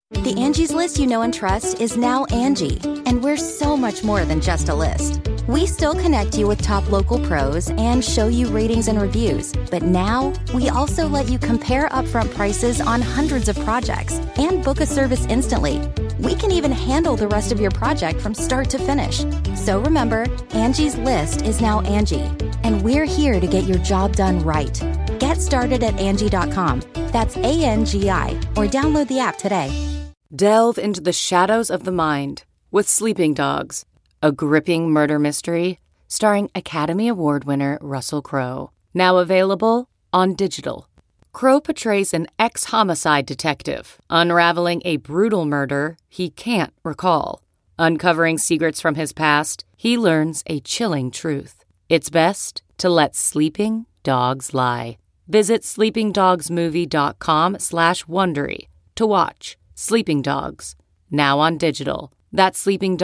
The Angie's List you know and trust is now Angie, and we're so much more than just a list. We still connect you with top local pros and show you ratings and reviews, but now we also let you compare upfront prices on hundreds of projects and book a service instantly. We can even handle the rest of your project from start to finish. So remember, Angie's List is now Angie, and we're here to get your job done right. Get started at Angie.com. That's ANGI, or download the app today. Delve into the shadows of the mind with Sleeping Dogs, a gripping murder mystery starring Academy Award winner Russell Crowe. Now available on digital. Crowe portrays an ex-homicide detective unraveling a brutal murder he can't recall. Uncovering secrets from his past, he learns a chilling truth. It's best to let sleeping dogs lie. Visit sleepingdogsmovie.com/Wondery to watch Sleeping Dogs, now on digital. That's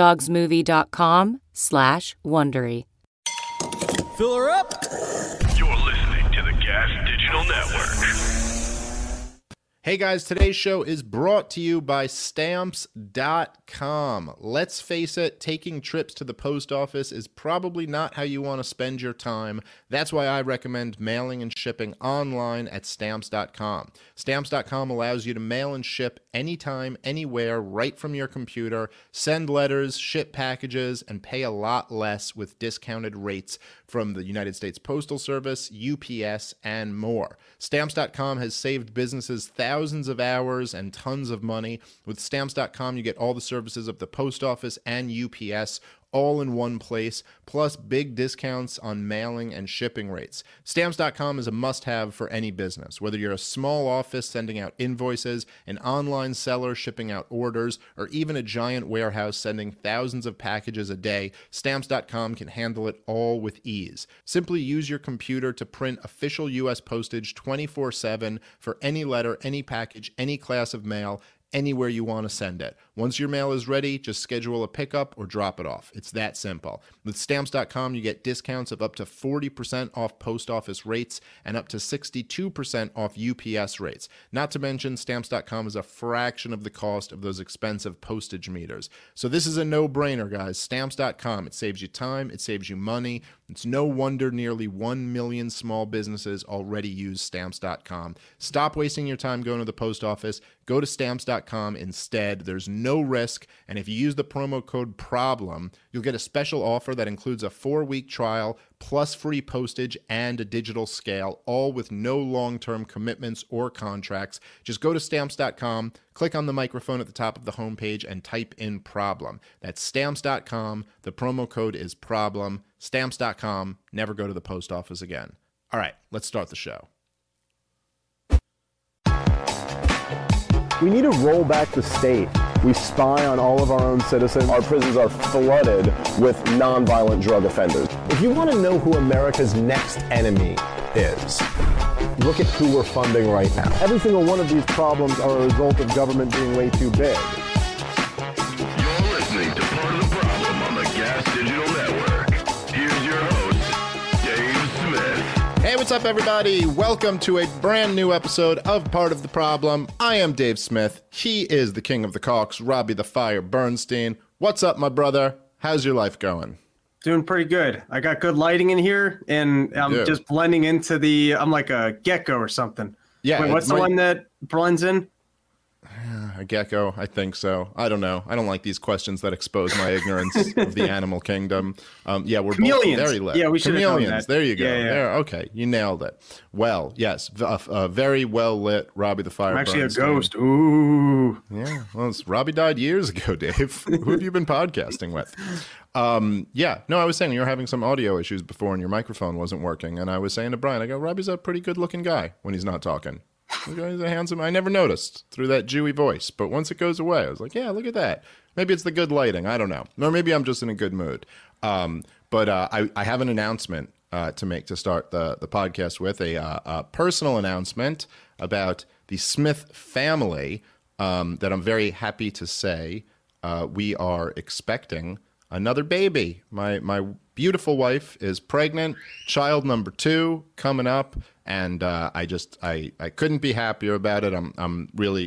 sleepingdogsmovie.com/Wondery. Fill her up. You're listening to the Gas Digital Network. Hey guys, today's show is brought to you by Stamps.com. Let's face it, taking trips to the post office is probably not how you want to spend your time. That's why I recommend mailing and shipping online at Stamps.com. Stamps.com allows you to mail and ship anytime, anywhere, right from your computer, send letters, ship packages, and pay a lot less with discounted rates from the United States Postal Service, UPS, and more. Stamps.com has saved businesses thousands of hours and tons of money. With Stamps.com, you get all the services of the post office and UPS all in one place, plus big discounts on mailing and shipping rates. Stamps.com is a must-have for any business, whether you're a small office sending out invoices, an online seller shipping out orders, or even a giant warehouse sending thousands of packages a day. Stamps.com can handle it all with ease. Simply use your computer to print official U.S. postage 24/7 for any letter, any package, any class of mail, anywhere you want to send it. Once your mail is ready, just schedule a pickup or drop it off. It's that simple. With Stamps.com, you get discounts of up to 40% off post office rates and up to 62% off UPS rates. Not to mention, Stamps.com is a fraction of the cost of those expensive postage meters. So this is a no-brainer, guys. Stamps.com. It saves you time. It saves you money. It's no wonder nearly 1 million small businesses already use Stamps.com. Stop wasting your time going to the post office. Go to Stamps.com instead. There's no risk, and if you use the promo code PROBLEM, you'll get a special offer that includes a 4-week trial, plus free postage and a digital scale, all with no long-term commitments or contracts. Just go to Stamps.com, click on the microphone at the top of the homepage, and type in PROBLEM. That's Stamps.com. The promo code is PROBLEM. Stamps.com. Never go to the post office again. All right, let's start the show. We need to roll back the state. We spy on all of our own citizens. Our prisons are flooded with nonviolent drug offenders. If you want to know who America's next enemy is, look at who we're funding right now. Every single one of these problems are a result of government being way too big. You're listening to Part of the Problem on the Gas Digital Network. Here's your host, Dave Smith. Hey, what's up, everybody? Welcome to a brand new episode of Part of the Problem. I am Dave Smith. He is the king of the Cocks, Robbie the Fire Bernstein. What's up, my brother? How's your life going? Doing pretty good. I got good lighting in here, and I'm just blending into I'm like a gecko or something. Yeah. Wait, what's the one that blends in? A gecko, I think so. I don't know. I don't like these questions that expose my ignorance of the animal kingdom. Yeah, we're chameleons. Both very lit. Yeah, we should have known chameleons. that. There you go. Yeah. There. Okay, you nailed it. Well, yes, very well lit. Robbie the Fire. I'm actually Bernstein. a ghost. Ooh. Yeah. Well, Robbie died years ago, Dave. Who have you been podcasting with? Yeah. No, I was saying you were having some audio issues before, and your microphone wasn't working. And I was saying to Brian, I go, Robbie's a pretty good-looking guy when he's not talking. He's a handsome. I never noticed through that Jewy voice, but once it goes away, I was like, yeah, look at that. Maybe it's the good lighting. I don't know. Or maybe I'm just in a good mood. But I have an announcement to make to start the podcast with, a personal announcement about the Smith family that I'm very happy to say we are expecting another baby. My beautiful wife is pregnant, child number 2 coming up, and I couldn't be happier about it. I'm really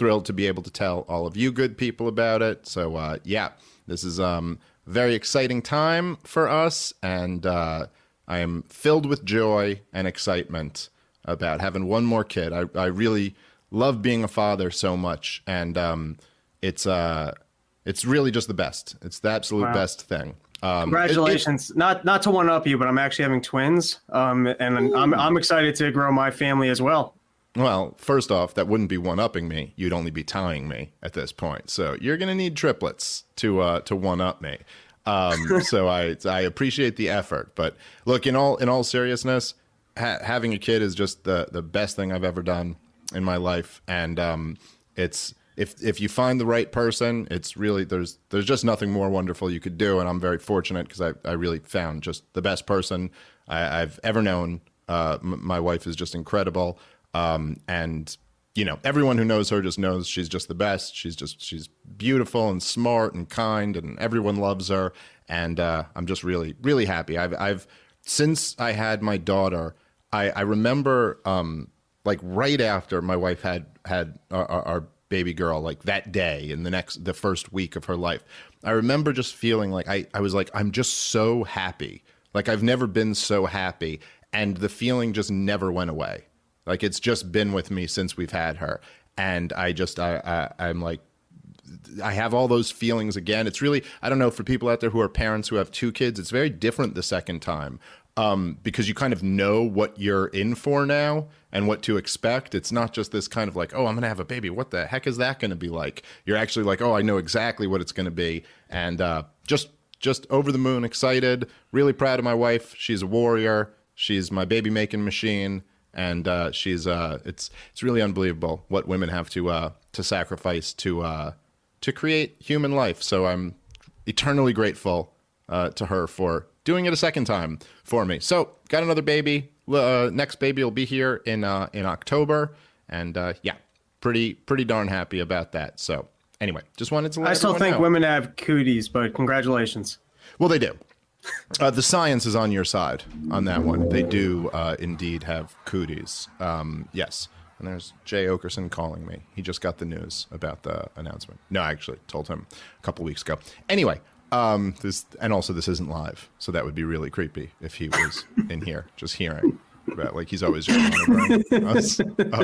thrilled to be able to tell all of you good people about it. So, this is a very exciting time for us, and I am filled with joy and excitement about having one more kid. I really love being a father so much, and it's really just the best. It's the absolute best thing. Congratulations! Not to one up you, but I'm actually having twins, and I'm excited to grow my family as well. Well, first off, that wouldn't be one-upping me. You'd only be tying me at this point. So you're going to need triplets to one-up me. So I appreciate the effort. But look, in all seriousness, having a kid is just the best thing I've ever done in my life. And it's if you find the right person, it's really there's just nothing more wonderful you could do. And I'm very fortunate because I really found just the best person I've ever known. My wife is just incredible. And you know, everyone who knows her just knows she's just the best. She's beautiful and smart and kind, and everyone loves her. And I'm just really, really happy. I've since I had my daughter, I remember like right after my wife had our baby girl, like that day in the first week of her life, I remember just feeling like I was like, I'm just so happy. Like I've never been so happy. And the feeling just never went away. Like it's just been with me since we've had her. And I'm like, I have all those feelings again. It's really, I don't know, for people out there who are parents who have two kids, it's very different the second time. Because you kind of know what you're in for now and what to expect. It's not just this kind of like, oh, I'm going to have a baby. What the heck is that going to be like? You're actually like, oh, I know exactly what it's going to be. And just over the moon excited, really proud of my wife. She's a warrior. She's my baby making machine. And it's really unbelievable what women have to sacrifice to create human life. So I'm eternally grateful to her for doing it a second time for me. So got another baby. Next baby will be here in October, and pretty darn happy about that. So anyway, just wanted to let I still think know. Women have cooties, but congratulations. Well, they do. The science is on your side on that one. They do indeed have cooties. Yes. And there's Jay Okerson calling me. He just got the news about the announcement. No, I actually told him a couple weeks ago. Anyway, this isn't live, so that would be really creepy if he was in here just hearing about, like, he's always just monitoring us.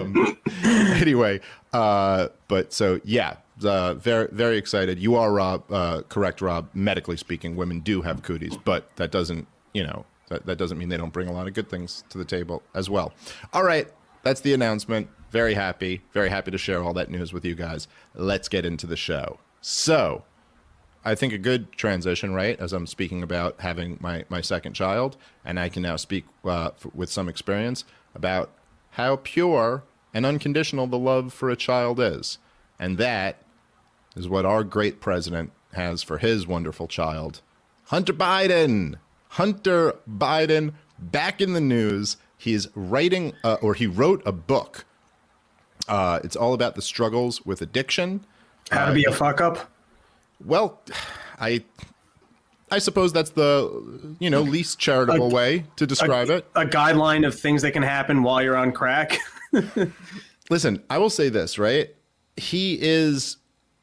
Anyway, but so yeah. Very, very excited. You are correct, Rob. Medically speaking, women do have cooties, but that doesn't, that doesn't mean they don't bring a lot of good things to the table as well. All right, that's the announcement. Very happy to share all that news with you guys. Let's get into the show. So, I think a good transition, right? As I'm speaking about having my second child, and I can now speak with some experience about how pure and unconditional the love for a child is, and that is what our great president has for his wonderful child, Hunter Biden. Hunter Biden, back in the news. He's writing, he wrote a book. It's all about the struggles with addiction. How to be a fuck up? Well, I suppose that's the, least charitable way to describe it. A guideline of things that can happen while you're on crack. Listen, I will say this, right? He is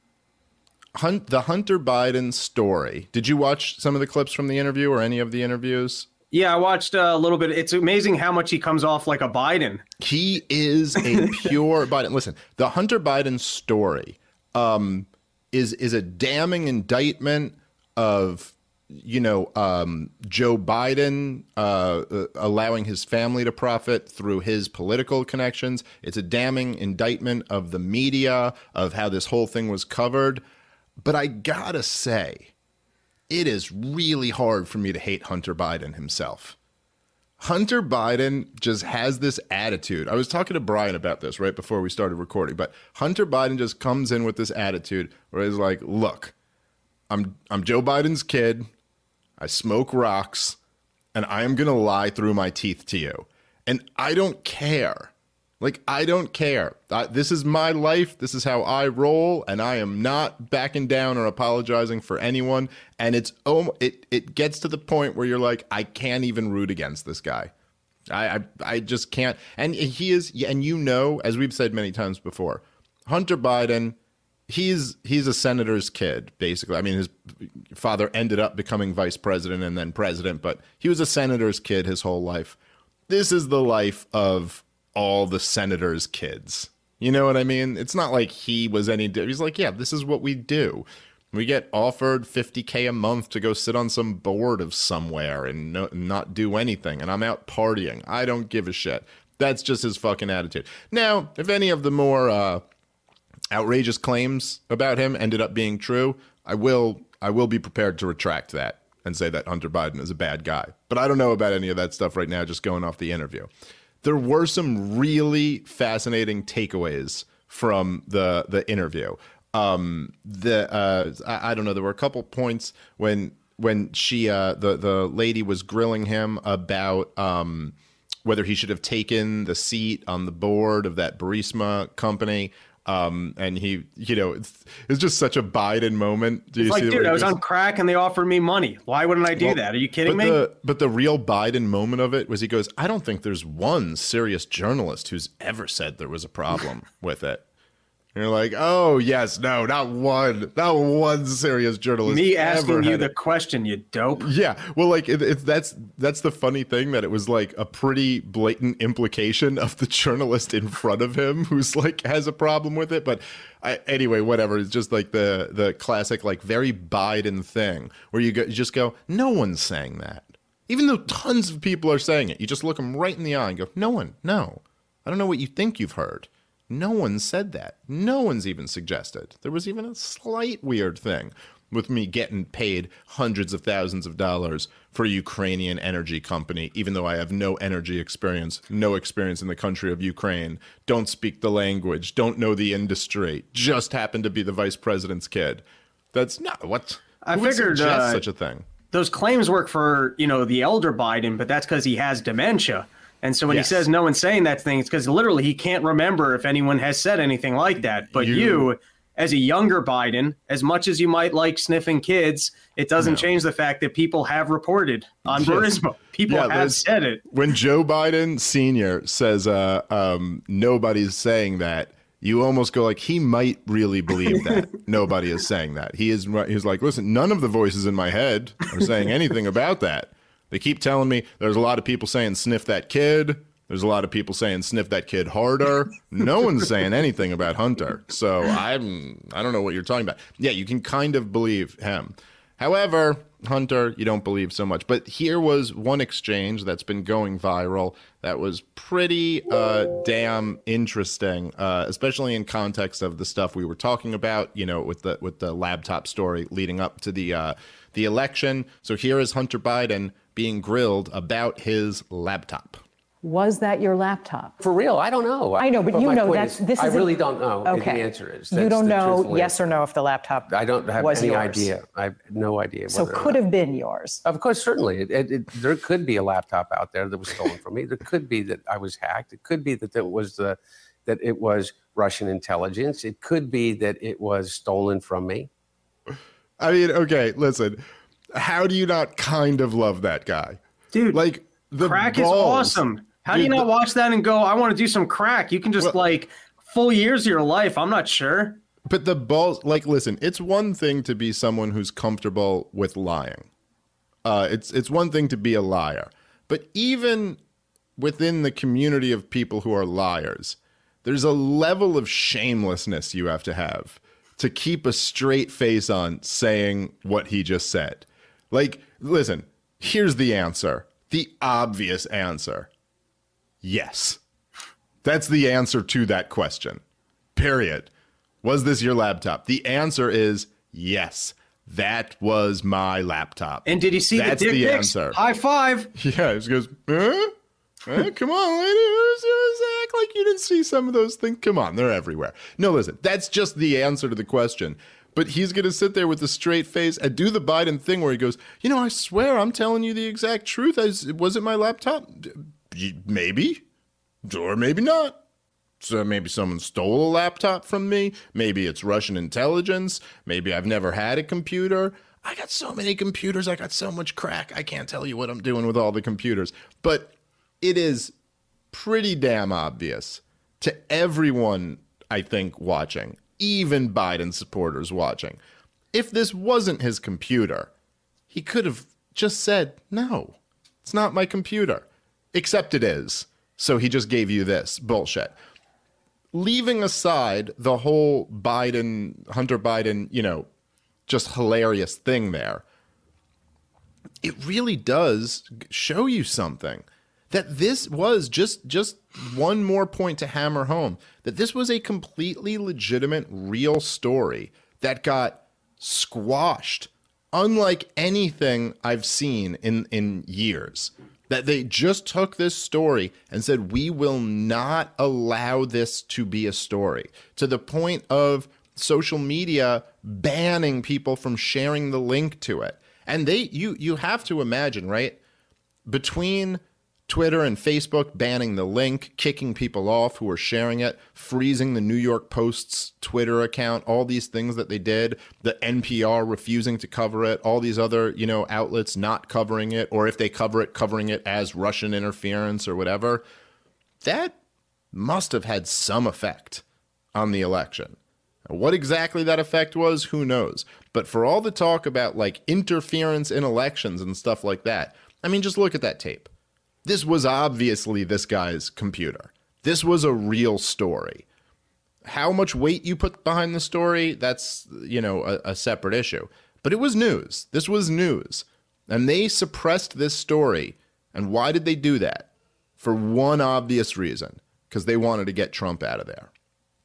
the Hunter Biden story. Did you watch some of the clips from the interview or any of the interviews? Yeah, I watched a little bit. It's amazing how much he comes off like a Biden. He is a pure Biden. Listen, the Hunter Biden story is a damning indictment of, Joe Biden allowing his family to profit through his political connections. It's a damning indictment of the media, of how this whole thing was covered. But I gotta say, it is really hard for me to hate Hunter Biden himself. Hunter Biden just has this attitude. I was talking to Brian about this right before we started recording, but Hunter Biden just comes in with this attitude where he's like, look, I'm Joe Biden's kid. I smoke rocks, and I am going to lie through my teeth to you. And I don't care. Like, I don't care. This is my life. This is how I roll, and I am not backing down or apologizing for anyone. And it gets to the point where you're like, I can't even root against this guy. I just can't. And he is, and as we've said many times before, Hunter Biden, he's a senator's kid, basically. I mean, his father ended up becoming vice president and then president, but he was a senator's kid his whole life. This is the life of all the senators' kids. You know what I mean? It's not like he was any... He's like, yeah, this is what we do. We get offered $50K a month to go sit on some board of somewhere and not do anything. And I'm out partying. I don't give a shit. That's just his fucking attitude. Now, if any of the more outrageous claims about him ended up being true, I will be prepared to retract that and say that Hunter Biden is a bad guy. But I don't know about any of that stuff right now, just going off the interview. There were some really fascinating takeaways from the interview. I don't know. There were a couple points when she the lady was grilling him about whether he should have taken the seat on the board of that Burisma company. And he, it's just such a Biden moment. It's like, dude, I was on crack and they offered me money. Why wouldn't I do that? Are you kidding me? But the real Biden moment of it was he goes, I don't think there's one serious journalist who's ever said there was a problem with it. And you're like, oh, yes, no, not one serious journalist. Me asking you the question, you dope. Yeah, well, like that's the funny thing, that it was like a pretty blatant implication of the journalist in front of him who's like has a problem with it. But anyway, whatever. It's just like the classic, like very Biden thing where you just go, no one's saying that. Even though tons of people are saying it, you just look them right in the eye and go, no. I don't know what you think you've heard. No one said that. No one's even suggested. There was even a slight weird thing with me getting paid hundreds of thousands of dollars for a Ukrainian energy company, even though I have no energy experience, no experience in the country of Ukraine, don't speak the language, don't know the industry, just happen to be the vice president's kid. That's not what I figured. Such a thing. Those claims work for, the elder Biden, but that's because he has dementia. And so when he says no one's saying that thing, it's because literally he can't remember if anyone has said anything like that. But you, as a younger Biden, as much as you might like sniffing kids, it doesn't change the fact that people have reported on Burisma. People have said it. When Joe Biden Sr. says nobody's saying that, you almost go like, he might really believe that nobody is saying that. He's like, listen, none of the voices in my head are saying anything about that. They keep telling me there's a lot of people saying sniff that kid. There's a lot of people saying sniff that kid harder. No one's saying anything about Hunter. So I don't know what you're talking about. Yeah, you can kind of believe him. However, Hunter, you don't believe so much. But here was one exchange that's been going viral that was pretty damn interesting, especially in context of the stuff we were talking about, with the laptop story leading up to the election. So here is Hunter Biden being grilled about his laptop. Was that your laptop? For real, I don't know. I know, but you know that this is. I really don't know. Okay. The answer is. You don't know yes or no if the laptop. I don't have any idea. I have no idea. So could have been yours. Of course, certainly. There could be a laptop out there that was stolen from me. There could be that I was hacked. It could be that it was Russian intelligence. It could be that it was stolen from me. I mean, okay, listen. How do you not kind of love that guy? Dude, like the crack balls. Is awesome. How do you not watch that and go, I want to do some crack? You can just full years of your life. I'm not sure. But the balls, listen, it's one thing to be someone who's comfortable with lying. It's one thing to be a liar. But even within the community of people who are liars, there's a level of shamelessness you have to keep a straight face on saying what he just said. Listen, here's the answer. The obvious answer. Yes. That's the answer to that question. Period. Was this your laptop? The answer is yes. That was my laptop. And did you see the dick pics? Answer. High five. Yeah, he goes, come on, lady. Act like you didn't see some of those things. Come on, they're everywhere. No, listen, that's just the answer to the question. But he's going to sit there with a straight face and do the Biden thing where he goes, I swear I'm telling you the exact truth. Was it my laptop? Maybe. Or maybe not. So maybe someone stole a laptop from me. Maybe it's Russian intelligence. Maybe I've never had a computer. I got so many computers. I got so much crack. I can't tell you what I'm doing with all the computers. But it is pretty damn obvious to everyone, I think, watching, even Biden supporters watching. If this wasn't his computer, he could have just said, no, it's not my computer. Except it is. So he just gave you this bullshit. Leaving aside the whole Hunter Biden, just hilarious thing there, it really does show you something. That this was just one more point to hammer home, that this was a completely legitimate, real story that got squashed, unlike anything I've seen in years. That they just took this story and said, we will not allow this to be a story, to the point of social media banning people from sharing the link to it. And you have to imagine, right? Between Twitter and Facebook banning the link, kicking people off who are sharing it, freezing the New York Post's Twitter account, all these things that they did, the NPR refusing to cover it, all these other, outlets not covering it, or if they cover it, covering it as Russian interference or whatever. That must have had some effect on the election. What exactly that effect was, who knows? But for all the talk about like interference in elections and stuff like that, I mean, just look at that tape. This was obviously this guy's computer. This was a real story. How much weight you put behind the story, that's, a separate issue. But it was news. This was news. And they suppressed this story. And why did they do that? For one obvious reason. Because they wanted to get Trump out of there.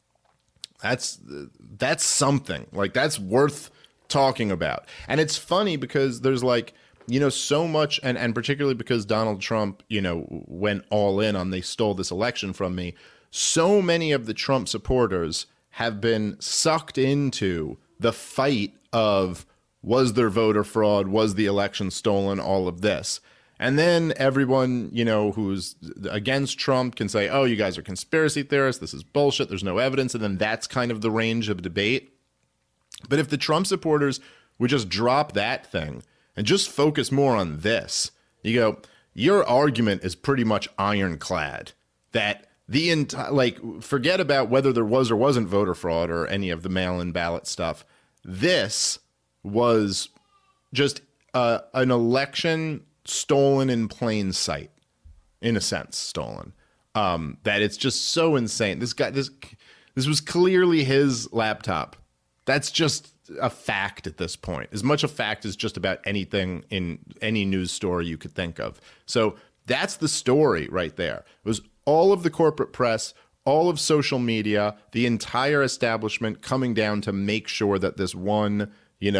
That's something. Like, that's worth talking about. And it's funny because there's like, so much, and particularly because Donald Trump, went all in on they stole this election from me. So many of the Trump supporters have been sucked into the fight of, was there voter fraud? Was the election stolen? All of this. And then everyone, who's against Trump can say, oh, you guys are conspiracy theorists. This is bullshit. There's no evidence. And then that's kind of the range of debate. But if the Trump supporters would just drop that thing and just focus more on this, you go, your argument is pretty much ironclad that the entire, forget about whether there was or wasn't voter fraud or any of the mail-in ballot stuff. This was just an election stolen in plain sight, in a sense, stolen. That it's just so insane. This was clearly his laptop. That's just a fact at this point, as much a fact as just about anything in any news story you could think of. So that's the story right there. It was all of the corporate press, all of social media, the entire establishment coming down to make sure that this one,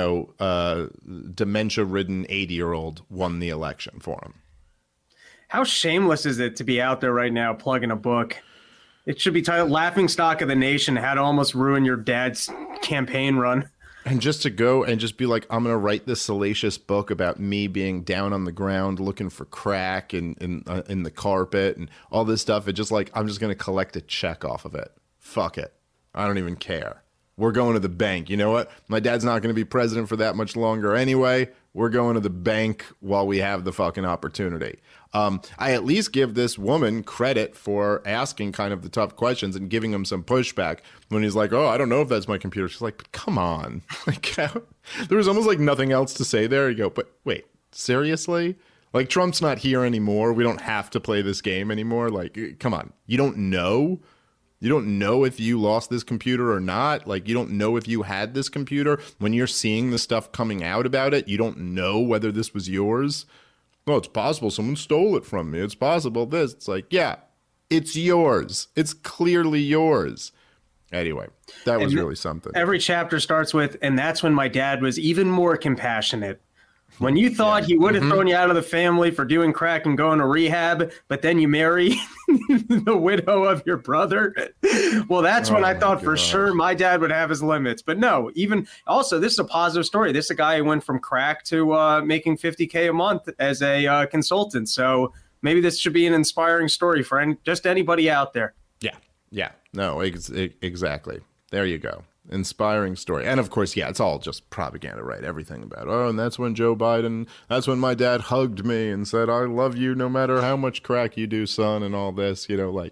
dementia-ridden 80-year-old won the election for him. How shameless is it to be out there right now plugging a book? It should be titled Laughing Stock of the Nation, How to Almost Ruin Your Dad's Campaign Run. And just to go and just be like, I'm going to write this salacious book about me being down on the ground looking for crack in the carpet and all this stuff. It just like, I'm just going to collect a check off of it. Fuck it. I don't even care. We're going to the bank. You know what? My dad's not going to be president for that much longer anyway. We're going to the bank while we have the fucking opportunity. I at least give this woman credit for asking kind of the tough questions and giving him some pushback when he's like, oh, I don't know if that's my computer. She's like, come on. Like, there was almost like nothing else to say there. You go, but wait, seriously? Like, Trump's not here anymore. We don't have to play this game anymore. Like, come on. You don't know? You don't know if you lost this computer or not. Like, you don't know if you had this computer. When you're seeing the stuff coming out about it, you don't know whether this was yours. Well, it's possible someone stole it from me. It's possible this. It's like, yeah, it's yours. It's clearly yours. Anyway, that was really something. Every chapter starts with, and that's when my dad was even more compassionate. When you thought he would have thrown you out of the family for doing crack and going to rehab, but then you marry the widow of your brother. Well, that's when I thought for sure my dad would have his limits. But no, even also, this is a positive story. This is a guy who went from crack to making $50K a month as a consultant. So maybe this should be an inspiring story for just anybody out there. Yeah. No, exactly. There you go. Inspiring story. And of course, yeah, it's all just propaganda, right? Everything about, oh, and that's when Joe Biden, that's when my dad hugged me and said, I love you no matter how much crack you do, son, and all this, like,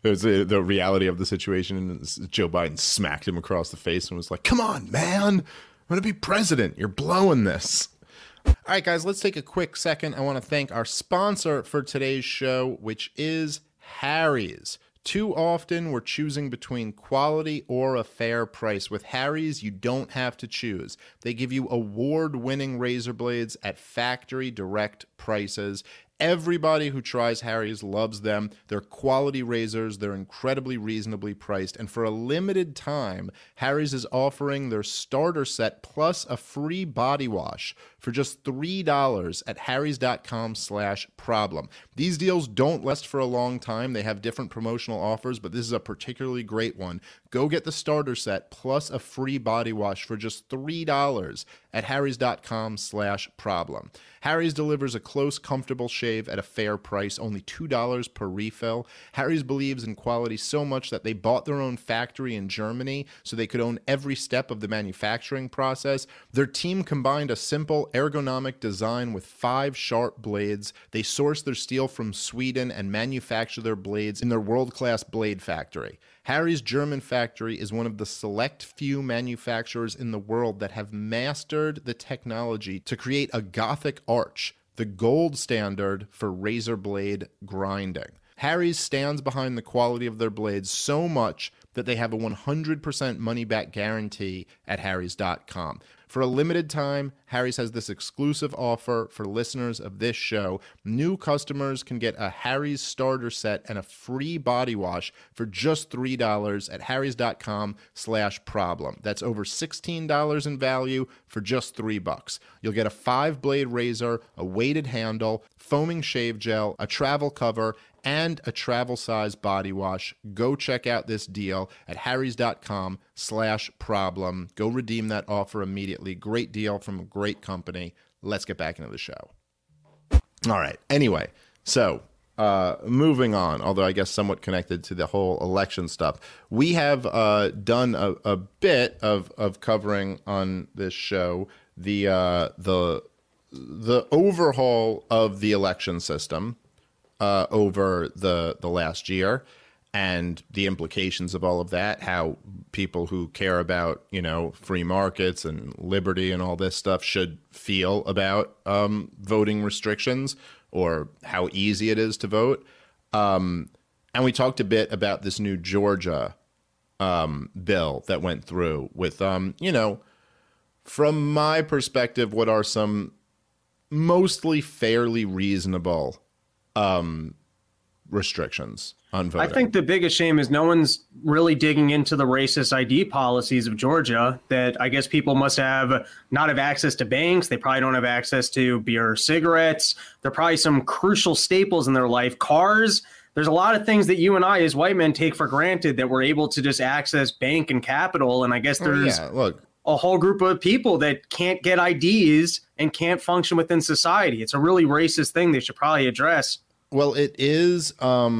It was the reality of the situation. And Joe Biden smacked him across the face and was like, come on, man, I'm going to be president. You're blowing this. All right, guys, let's take a quick second. I want to thank our sponsor for today's show, which is Harry's. Too often, we're choosing between quality or a fair price. With Harry's, you don't have to choose. They give you award-winning razor blades at factory direct prices. Everybody who tries Harry's loves them. They're quality razors. They're incredibly reasonably priced. And for a limited time, Harry's is offering their starter set plus a free body wash for just $3 at harrys.com/problem. These deals don't last for a long time. They have different promotional offers, but this is a particularly great one. Go get the starter set plus a free body wash for just $3 at harrys.com/problem. Harry's delivers a close, comfortable shave at a fair price, only $2 per refill. Harry's believes in quality so much that they bought their own factory in Germany so they could own every step of the manufacturing process. Their team combined a simple, ergonomic design with 5 sharp blades. They source their steel from Sweden and manufacture their blades in their world-class blade factory. Harry's German factory is one of the select few manufacturers in the world that have mastered the technology to create a Gothic arch, the gold standard for razor blade grinding. Harry's stands behind the quality of their blades so much that they have a 100% money-back guarantee at harrys.com. For a limited time, Harry's has this exclusive offer for listeners of this show. New customers can get a Harry's starter set and a free body wash for just $3 at harrys.com/problem. That's over $16 in value for just $3. You'll get a 5-blade razor, a weighted handle, foaming shave gel, a travel cover, and a travel size body wash. Go check out this deal at harrys.com/problem. Go redeem that offer immediately. Great deal from a great company. Let's get back into the show. All right. Anyway, so moving on, although I guess somewhat connected to the whole election stuff, we have done a bit of covering on this show the overhaul of the election system over the last year and the implications of all of that, how people who care about, free markets and liberty and all this stuff should feel about voting restrictions or how easy it is to vote. And we talked a bit about this new Georgia bill that went through with, from my perspective, what are some mostly fairly reasonable restrictions on voting. I think the biggest shame is no one's really digging into the racist ID policies of Georgia, that I guess people must not have access to banks. They probably don't have access to beer or cigarettes. There are probably some crucial staples in their life, cars. There's a lot of things that you and I as white men take for granted that we're able to just access bank and capital. And I guess there's a whole group of people that can't get IDs and can't function within society. It's a really racist thing they should probably address. Well, it is.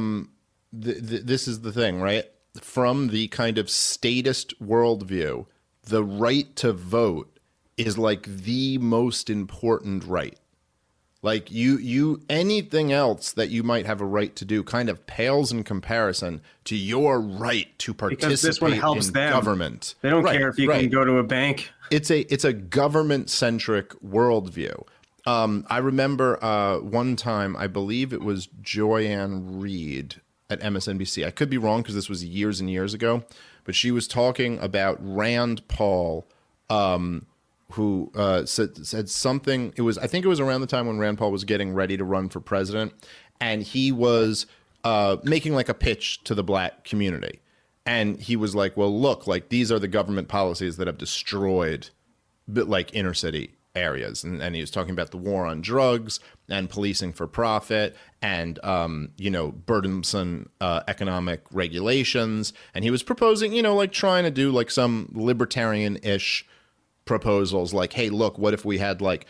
This is the thing, right? From the kind of statist worldview, the right to vote is like the most important right. Like anything else that you might have a right to do kind of pales in comparison to your right to participate this one helps in them. Government. They don't care if you can go to a bank. It's a government-centric worldview. I remember one time, I believe it was Joy-Ann Reid at MSNBC. I could be wrong because this was years and years ago, but she was talking about Rand Paul, who said something. I think it was around the time when Rand Paul was getting ready to run for president, and he was making like a pitch to the black community. And he was like, well, look, like these are the government policies that have destroyed like inner city areas. And he was talking about the war on drugs and policing for profit and, burdensome economic regulations. And he was proposing, like trying to do like some libertarian-ish proposals like, hey, look, what if we had like,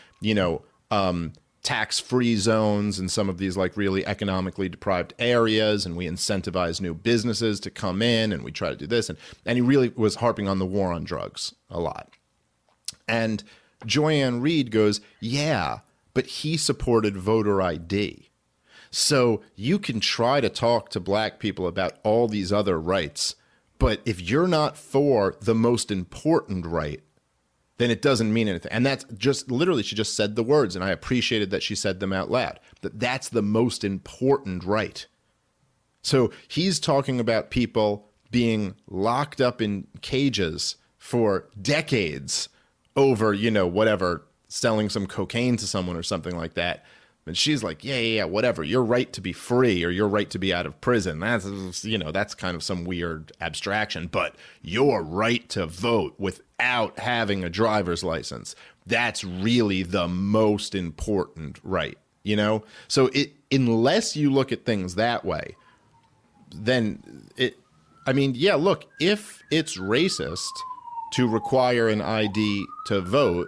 tax-free zones in some of these like really economically deprived areas, and we incentivize new businesses to come in, and we try to do this. And he really was harping on the war on drugs a lot. And Joy-Ann Reid goes, yeah, but he supported voter ID. So you can try to talk to black people about all these other rights, but if you're not for the most important right, then it doesn't mean anything. And that's just literally, she just said the words, and I appreciated that she said them out loud, that that's the most important right. So he's talking about people being locked up in cages for decades over, you know, whatever, selling some cocaine to someone or something like that. And she's like, yeah, whatever. Your right to be free or your right to be out of prison. That's, you know, that's kind of some weird abstraction. But your right to vote without having a driver's license, that's really the most important right, you know? So unless you look at things that way, then yeah, look, if it's racist to require an ID to vote,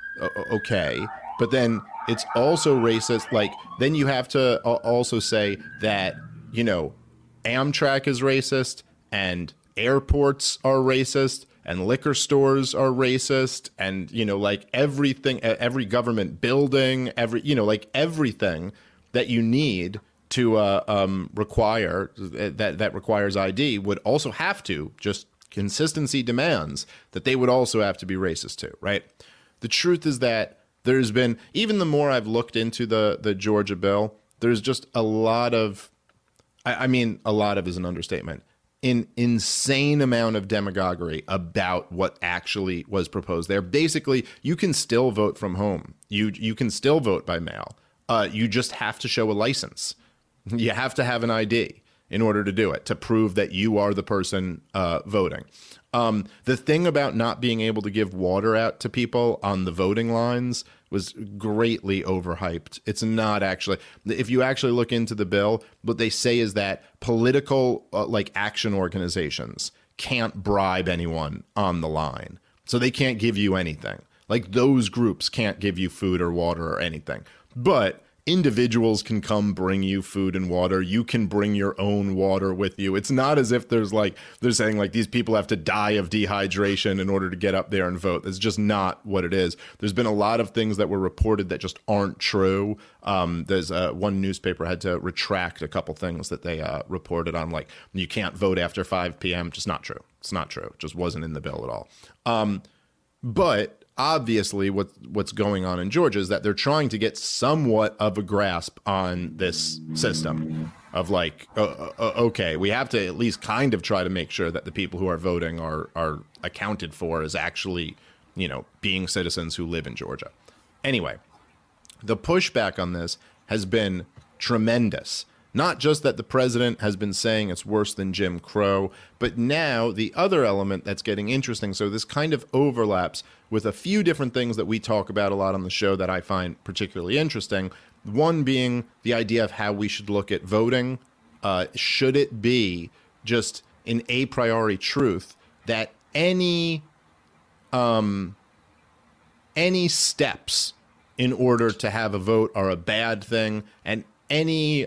okay, but then it's also racist. Like, then you have to also say that, you know, Amtrak is racist and airports are racist and liquor stores are racist and, you know, like everything, every government building, like everything that you need to require that requires ID would also have to, just consistency demands that they would also have to be racist too, right? The truth is that there's been, even the more I've looked into the Georgia bill, there's just a lot of, I mean, a lot of is an understatement, an insane amount of demagoguery about what actually was proposed there. Basically, you can still vote from home. You can still vote by mail. You just have to show a license. You have to have an ID in order to do it, to prove that you are the person voting. The thing about not being able to give water out to people on the voting lines was greatly overhyped. It's not actually. If you actually look into the bill, what they say is that political like action organizations can't bribe anyone on the line. So they can't give you anything. Like those groups can't give you food or water or anything. But individuals can come bring you food and water. You can bring your own water with you. It's not as if they're saying like these people have to die of dehydration in order to get up there and vote. It's just not what it is. There's been a lot of things that were reported that just aren't true. There's one newspaper had to retract a couple things that they reported on, like you can't vote after 5 p.m. Just not true. It's not true. It just wasn't in the bill at all. But obviously what's going on in Georgia is that they're trying to get somewhat of a grasp on this system of like, okay, we have to at least kind of try to make sure that the people who are voting are accounted for as actually, you know, being citizens who live in Georgia. Anyway, the pushback on this has been tremendous. Not just that the president has been saying it's worse than Jim Crow, but now the other element that's getting interesting. So this kind of overlaps with a few different things that we talk about a lot on the show that I find particularly interesting. One being the idea of how we should look at voting. Should it be just an a priori truth that any steps in order to have a vote are a bad thing, and any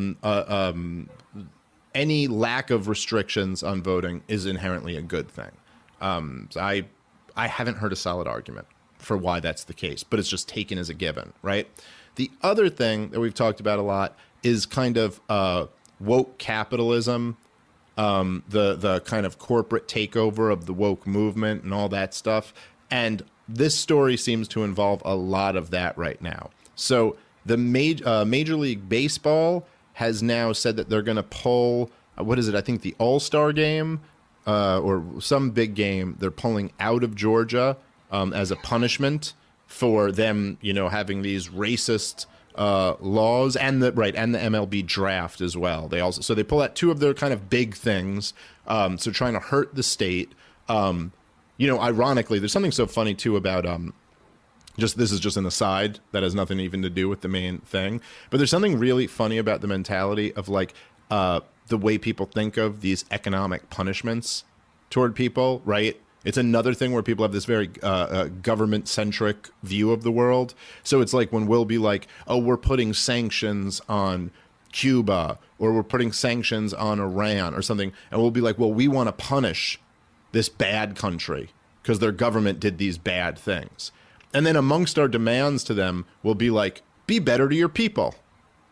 lack of restrictions on voting is inherently a good thing. So I haven't heard a solid argument for why that's the case, but it's just taken as a given, right? The other thing that we've talked about a lot is kind of woke capitalism, the kind of corporate takeover of the woke movement and all that stuff. And this story seems to involve a lot of that right now. So the Major League Baseball has now said that they're going to pull, what is it? I think the All-Star game or some big game. They're pulling out of Georgia as a punishment for them, you know, having these racist laws and the MLB draft as well. They pull out two of their kind of big things. So trying to hurt the state. You know, ironically, there's something so funny too about this is just an aside that has nothing even to do with the main thing. But there's something really funny about the mentality of like the way people think of these economic punishments toward people, right? It's another thing where people have this very government-centric view of the world. So it's like when we'll be like, oh, we're putting sanctions on Cuba or we're putting sanctions on Iran or something. And we'll be like, well, we want to punish this bad country because their government did these bad things. And then amongst our demands to them will be like, be better to your people.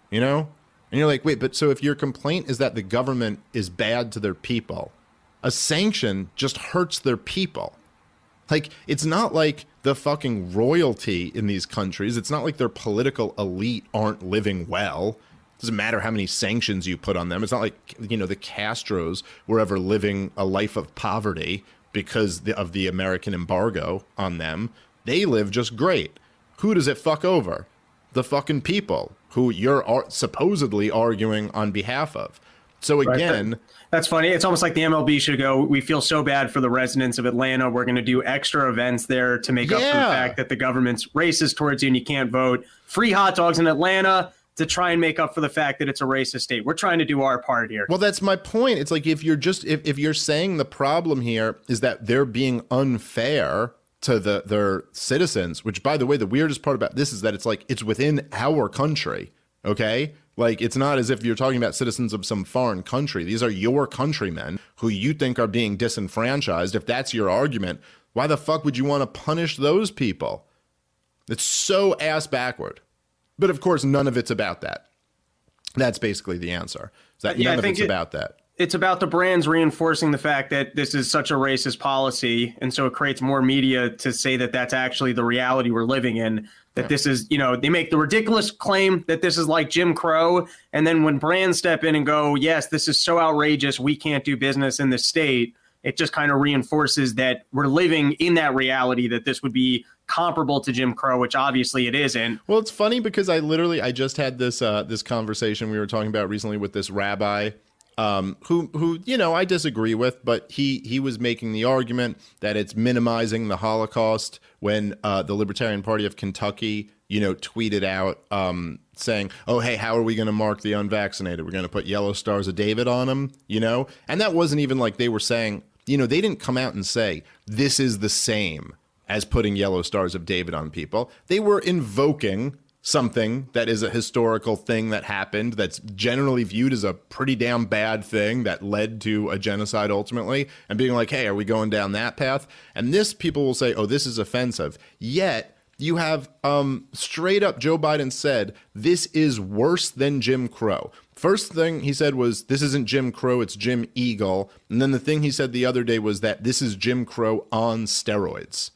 you know? And you're like, wait, but so if your complaint is that the government is bad to their people, a sanction just hurts their people. Like, it's not like the fucking royalty in these countries. It's not like their political elite aren't living well. It doesn't matter how many sanctions you put on them. It's not like, you know, the Castros were ever living a life of poverty because of the American embargo on them. They live just great. Who does it fuck over? The fucking people who you're supposedly arguing on behalf of. So again, that's funny. It's almost like the MLB should go, we feel so bad for the residents of Atlanta. We're going to do extra events there to make up for the fact that the government's racist towards you and you can't vote. Free hot dogs in Atlanta to try and make up for the fact that it's a racist state. We're trying to do our part here. Well, that's my point. It's like if you're just if you're saying the problem here is that they're being unfair to their citizens, which, by the way, the weirdest part about this is that it's like it's within our country. OK, like it's not as if you're talking about citizens of some foreign country. These are your countrymen who you think are being disenfranchised. If that's your argument, why the fuck would you want to punish those people? It's so ass backward. But of course, none of it's about that. That's basically the answer. Is that none of it's about that. It's about the brands reinforcing the fact that this is such a racist policy. And so it creates more media to say that that's actually the reality we're living in, that this is, you know, they make the ridiculous claim that this is like Jim Crow. And then when brands step in and go, yes, this is so outrageous, we can't do business in this state, it just kind of reinforces that we're living in that reality, that this would be comparable to Jim Crow, which obviously it isn't. Well, it's funny because I just had this this conversation we were talking about recently with this rabbi who you know I disagree with, but he was making the argument that it's minimizing the Holocaust when the Libertarian Party of Kentucky, you know, tweeted out saying, oh, hey, how are we going to mark the unvaccinated? We're going to put yellow stars of David on them, you know? And that wasn't even like they were saying, you know, they didn't come out and say this is the same as putting yellow stars of David on people. They were invoking something that is a historical thing that happened that's generally viewed as a pretty damn bad thing that led to a genocide ultimately, and being like, hey, are we going down that path? And this, people will say, oh, this is offensive. Yet you have straight up Joe Biden said, this is worse than Jim Crow. First thing he said was, this isn't Jim Crow, it's Jim Eagle. And then the thing he said the other day was that this is Jim Crow on steroids.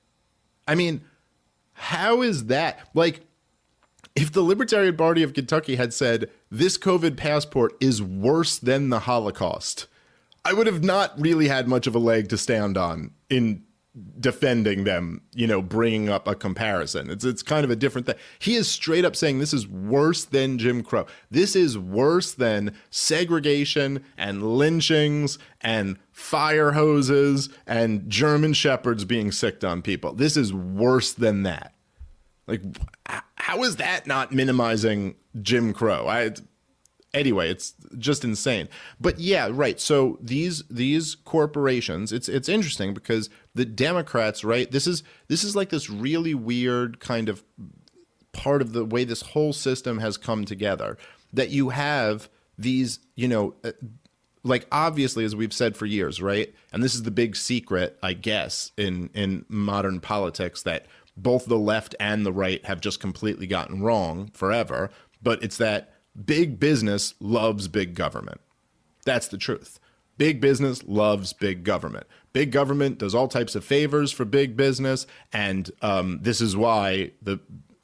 I mean, how is that? Like, if the Libertarian Party of Kentucky had said, this COVID passport is worse than the Holocaust, I would have not really had much of a leg to stand on in defending them, you know, bringing up a comparison. It's kind of a different thing. He is straight up saying this is worse than Jim Crow. This is worse than segregation and lynchings and fire hoses and German shepherds being sicked on people. This is worse than that. Like, how is that not minimizing Jim Crow? Anyway, it's just insane. But yeah, right. So these corporations, it's interesting because the Democrats, right? This is like this really weird kind of part of the way this whole system has come together. That you have these, you know, like obviously, as we've said for years, right? And this is the big secret, I guess, in modern politics, that both the left and the right have just completely gotten wrong forever. But it's that big business loves big government. That's the truth. Big business loves big government. Big government does all types of favors for big business. And this is why the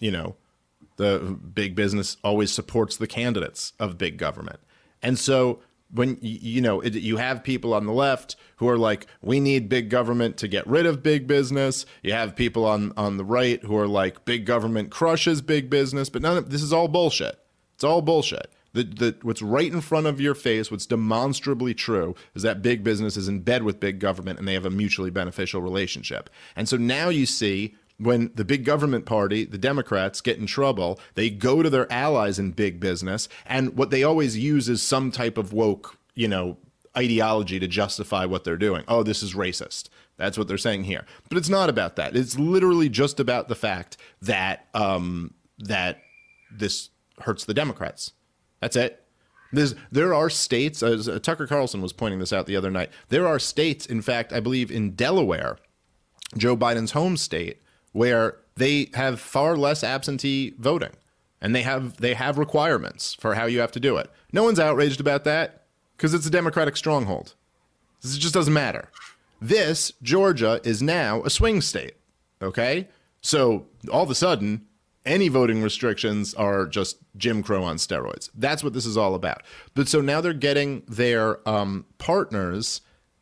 big business always supports the candidates of big government. And so when, you know, you have people on the left who are like, we need big government to get rid of big business. You have people on the right who are like, big government crushes big business. But none of this is all bullshit. It's all bullshit. What's right in front of your face, what's demonstrably true, is that big business is in bed with big government and they have a mutually beneficial relationship. And so now you see when the big government party, the Democrats, get in trouble, they go to their allies in big business. And what they always use is some type of woke, you know, ideology to justify what they're doing. Oh, this is racist. That's what they're saying here. But it's not about that. It's literally just about the fact that that this hurts the Democrats. That's it. There are states, as Tucker Carlson was pointing this out the other night, there are states, in fact, I believe in Delaware, Joe Biden's home state, where they have far less absentee voting. and they have requirements for how you have to do it. No one's outraged about that because it's a Democratic stronghold. This just doesn't matter. This, Georgia, is now a swing state, okay? So all of a sudden, any voting restrictions are just Jim Crow on steroids. That's what this is all about. But so now they're getting their partners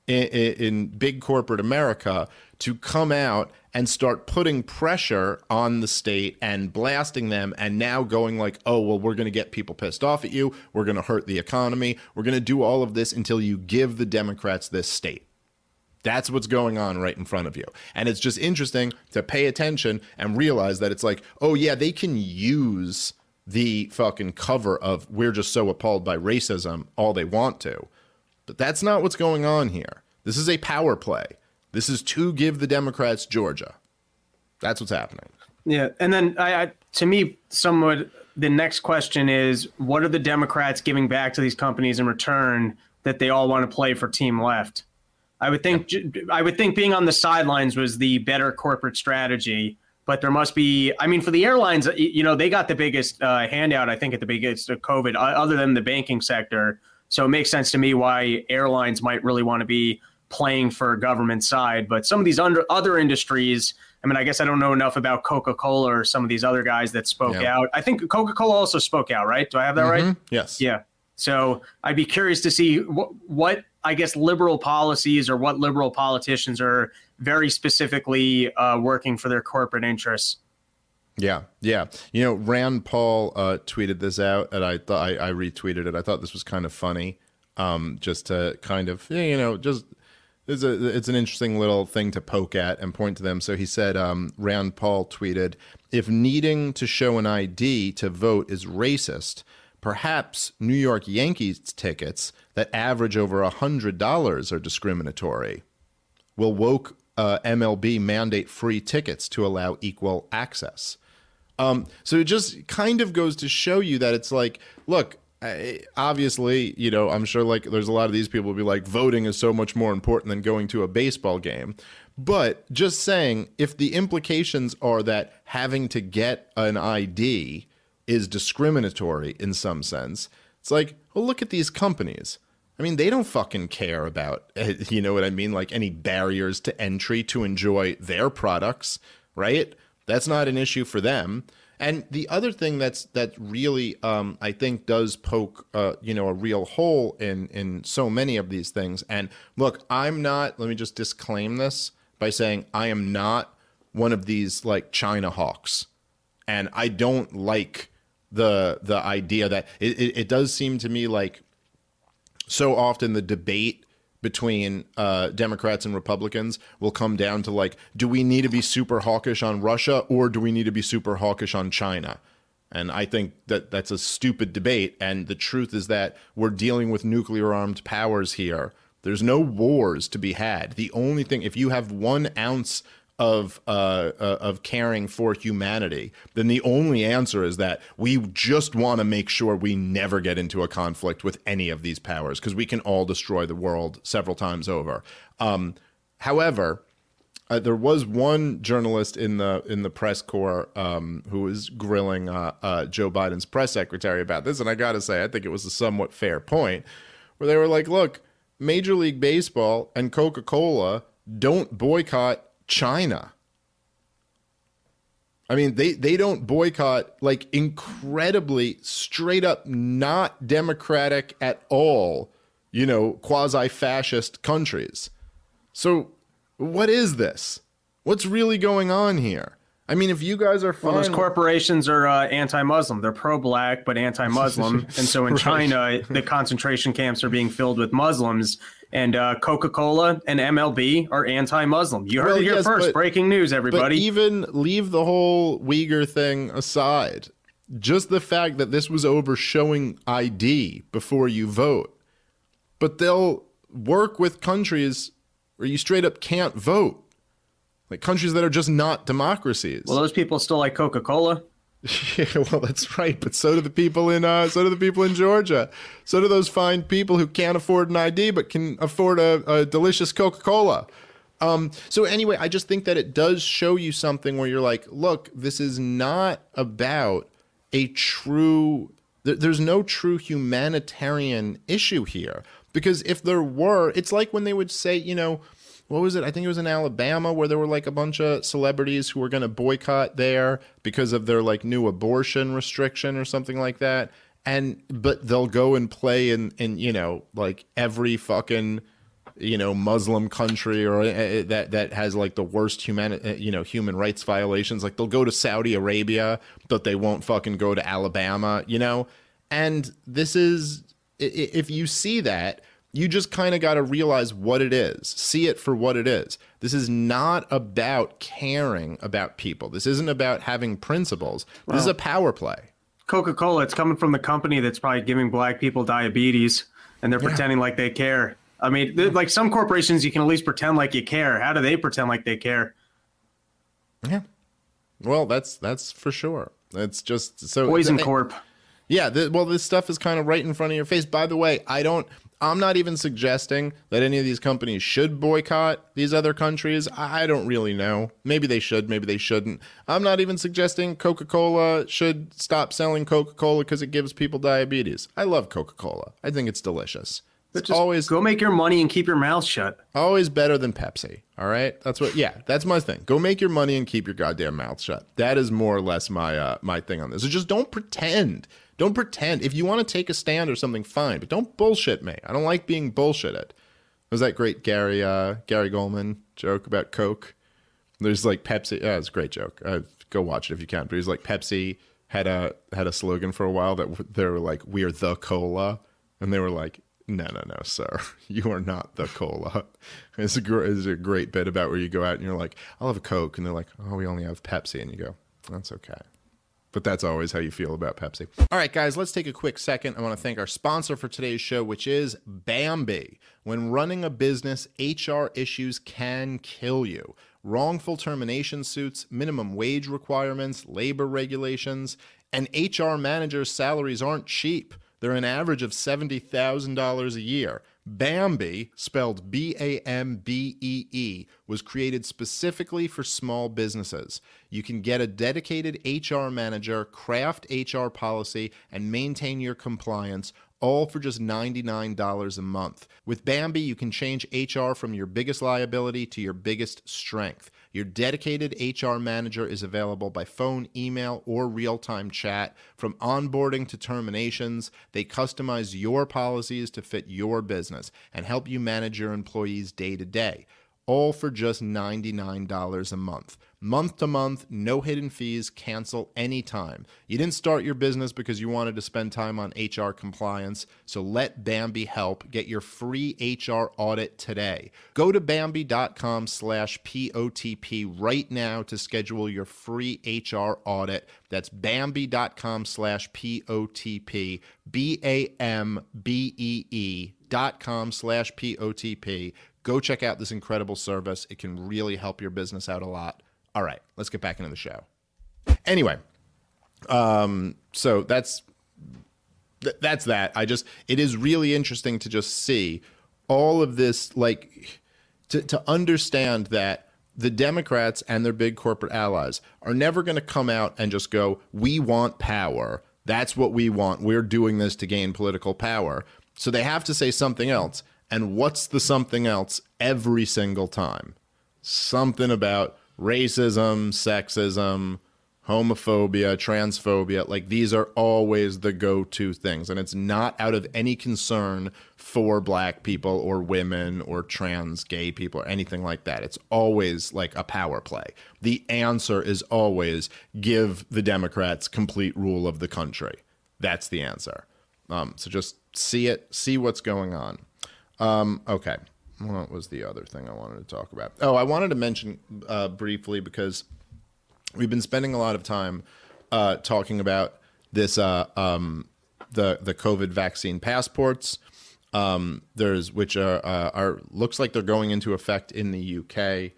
in big corporate America to come out and start putting pressure on the state and blasting them, and now going like, oh, well, we're going to get people pissed off at you. We're going to hurt the economy. We're going to do all of this until you give the Democrats this state. That's what's going on right in front of you. And it's just interesting to pay attention and realize that it's like, oh, yeah, they can use the fucking cover of we're just so appalled by racism all they want to. But that's not what's going on here. This is a power play. This is to give the Democrats Georgia. That's what's happening. Yeah. And then to me, somewhat the next question is, what are the Democrats giving back to these companies in return that they all want to play for Team Left? I would think being on the sidelines was the better corporate strategy, but there must be, I mean, for the airlines, they got the biggest handout, I think, at the biggest of COVID, other than the banking sector. So it makes sense to me why airlines might really want to be playing for government side. But some of these other industries, I mean, I guess I don't know enough about Coca-Cola or some of these other guys that spoke out. I think Coca-Cola also spoke out, right? Do I have that right? Yes. Yeah. So I'd be curious to see what I guess liberal policies or what liberal politicians are very specifically working for their corporate interests. Yeah. Rand Paul tweeted this out, and I thought I retweeted it. I thought this was kind of funny, just to kind of just it's an interesting little thing to poke at and point to them. So he said, Rand Paul tweeted, "If needing to show an ID to vote is racist, perhaps New York Yankees tickets that average over $100 are discriminatory. Will woke MLB mandate free tickets to allow equal access?" So it just kind of goes to show you that it's like, look, obviously, I'm sure like there's a lot of these people will be like, voting is so much more important than going to a baseball game. But just saying, if the implications are that having to get an ID is discriminatory in some sense, it's like, well, look at these companies. I mean, they don't fucking care about, you know what I mean? Like any barriers to entry to enjoy their products, right? That's not an issue for them. And the other thing that really, I think, does poke, a real hole in so many of these things. And look, let me just disclaim this by saying I am not one of these like China hawks. And I don't like the idea that it does seem to me like so often the debate between Democrats and Republicans will come down to like, do we need to be super hawkish on Russia or do we need to be super hawkish on China? And I think that that's a stupid debate. And the truth is that we're dealing with nuclear armed powers here. There's no wars to be had. The only thing, if you have 1 ounce of caring for humanity, then the only answer is that we just want to make sure we never get into a conflict with any of these powers because we can all destroy the world several times over. However, there was one journalist in the press corps who was grilling Joe Biden's press secretary about this, and I got to say, I think it was a somewhat fair point, where they were like, look, Major League Baseball and Coca-Cola don't boycott China. I mean, they don't boycott like incredibly straight up not democratic at all, quasi-fascist countries. So what is this? What's really going on here? I mean, if you guys are fine... Well, those corporations are anti-Muslim. They're pro-black, but anti-Muslim. And so in China, the concentration camps are being filled with Muslims. And Coca-Cola and MLB are anti-Muslim. You heard it here first. Breaking news, everybody. But even leave the whole Uyghur thing aside. Just the fact that this was over showing ID before you vote. But they'll work with countries where you straight up can't vote. Like countries that are just not democracies. Well, those people still like Coca-Cola. Yeah, well, that's right. But so do the people in Georgia. So do those fine people who can't afford an ID but can afford a delicious Coca-Cola. So anyway, I just think that it does show you something where you're like, look, this is not about there's no true humanitarian issue here. Because if there were, it's like when they would say, you know, what was it? I think it was in Alabama where there were like a bunch of celebrities who were going to boycott there because of their like new abortion restriction or something like that. But they'll go and play in you know, like every fucking, you know, Muslim country or that has like the worst human rights violations. Like they'll go to Saudi Arabia, but they won't fucking go to Alabama, you know? And this is, if you see that, you just kind of got to realize what it is. See it for what it is. This is not about caring about people. This isn't about having principles. This is a power play. Coca-Cola, it's coming from the company that's probably giving black people diabetes, and they're pretending like they care. I mean, like some corporations, you can at least pretend like you care. How do they pretend like they care? Yeah. Well, that's for sure. It's just so Poison Corp. Yeah, this stuff is kind of right in front of your face. By the way, I'm not even suggesting that any of these companies should boycott these other countries. I don't really know. Maybe they should, maybe they shouldn't. I'm not even suggesting Coca-Cola should stop selling Coca-Cola because it gives people diabetes. I love Coca-Cola. I think it's delicious. But just always go make your money and keep your mouth shut. Always better than Pepsi. All right, that's my thing. Go make your money and keep your goddamn mouth shut. That is more or less my thing on this. So just don't pretend. Don't pretend. If you want to take a stand or something, fine, but don't bullshit me. I don't like being bullshitted. Was that great Gary Goldman joke about Coke? There's like Pepsi. Yeah, it's a great joke. Go watch it if you can. But he's like, Pepsi had a slogan for a while that they were like, "We're the cola," and they were like, No, sir. You are not the cola. It's a great bit about where you go out and you're like, I'll have a Coke. And they're like, oh, we only have Pepsi. And you go, that's okay. But that's always how you feel about Pepsi. All right, guys, let's take a quick second. I want to thank our sponsor for today's show, which is Bambee. When running a business, HR issues can kill you. Wrongful termination suits, minimum wage requirements, labor regulations, and HR managers' salaries aren't cheap. They're an average of $70,000 a year. Bambee, spelled Bambee, was created specifically for small businesses. You can get a dedicated HR manager, craft HR policy, and maintain your compliance, all for just $99 a month. With Bambee, you can change HR from your biggest liability to your biggest strength. Your dedicated HR manager is available by phone, email, or real-time chat. From onboarding to terminations, they customize your policies to fit your business and help you manage your employees day to day, all for just $99 a month. Month to month, no hidden fees, cancel anytime. You didn't start your business because you wanted to spend time on HR compliance, so let Bambee help. Get your free HR audit today. Go to Bambee.com/POTP right now to schedule your free HR audit. That's Bambee.com/POTP, BAMBEE.com/POTP. Go check out this incredible service. It can really help your business out a lot. All right, let's get back into the show. Anyway, so that's that. It is really interesting to just see all of this, like, to understand that the Democrats and their big corporate allies are never going to come out and just go, we want power. That's what we want. We're doing this to gain political power. So they have to say something else. And what's the something else every single time? Something about racism, sexism, homophobia, transphobia. Like, these are always the go-to things. And it's not out of any concern for black people or women or trans gay people or anything like that. It's always like a power play. The answer is always give the Democrats complete rule of the country. That's the answer. So just see what's going on. Okay. What was the other thing I wanted to talk about? Oh, I wanted to mention briefly, because we've been spending a lot of time talking about this, the COVID vaccine passports. Which are looks like they're going into effect in the UK.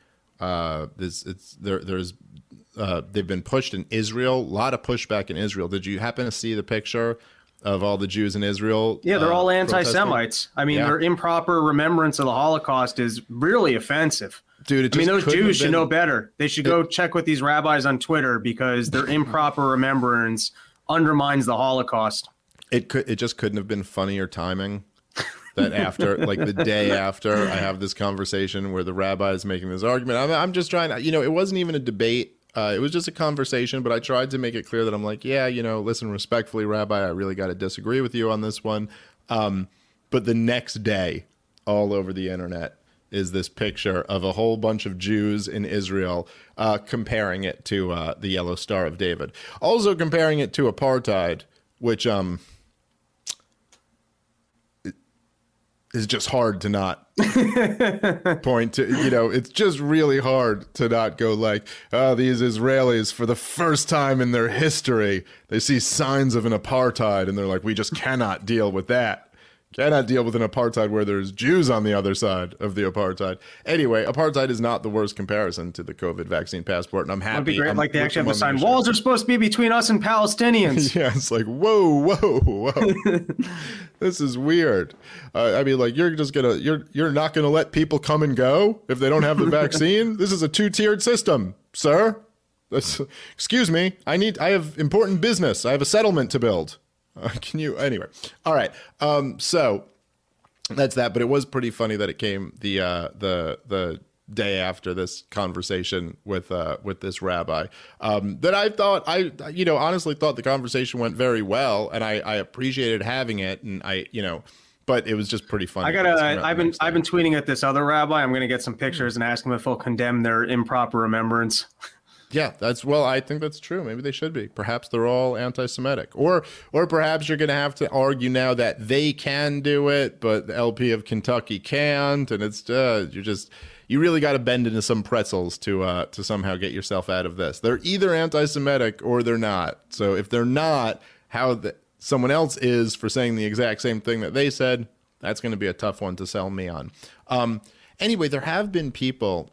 They've been pushed in Israel. A lot of pushback in Israel. Did you happen to see the picture of all the Jews in Israel? Yeah, they're all anti-Semites. I mean, their improper remembrance of the Holocaust is really offensive. Dude, those Jews should know better. They should go check with these rabbis on Twitter, because their improper remembrance undermines the Holocaust. It just couldn't have been funnier timing. That after, like the day after, I have this conversation where the rabbi is making this argument. I'm just trying to, it wasn't even a debate. It was just a conversation, but I tried to make it clear that I'm like, yeah, listen, respectfully, Rabbi, I really got to disagree with you on this one. But the next day, all over the internet, is this picture of a whole bunch of Jews in Israel comparing it to the Yellow Star of David. Also comparing it to apartheid, which is just hard to not point to. It's just really hard to not go like, oh, these Israelis, for the first time in their history, they see signs of an apartheid, and they're like, we just cannot deal with that. Cannot deal with an apartheid where there's Jews on the other side of the apartheid. Anyway, apartheid is not the worst comparison to the COVID vaccine passport, and I'm happy. That'd be great. Like they actually have a sign. Walls are supposed to be between us and Palestinians. Yeah, it's like, whoa. This is weird. I mean, like, you're not gonna let people come and go if they don't have the vaccine. This is a 2-tiered system, sir. Excuse me. I have important business. I have a settlement to build. Anyway. All right. So that's that. But it was pretty funny that it came the day after this conversation with this rabbi, that I honestly thought the conversation went very well, and I appreciated having it. And but it was just pretty funny. I've been tweeting at this other rabbi. I'm going to get some pictures and ask him if he'll condemn their improper remembrance. Yeah, I think that's true. Maybe they should be. Perhaps they're all anti-Semitic. Or perhaps you're going to have to argue now that they can do it, but the LP of Kentucky can't. And it's you really got to bend into some pretzels to somehow get yourself out of this. They're either anti-Semitic or they're not. So if they're not, someone else is for saying the exact same thing that they said, that's going to be a tough one to sell me on. Anyway, there have been people...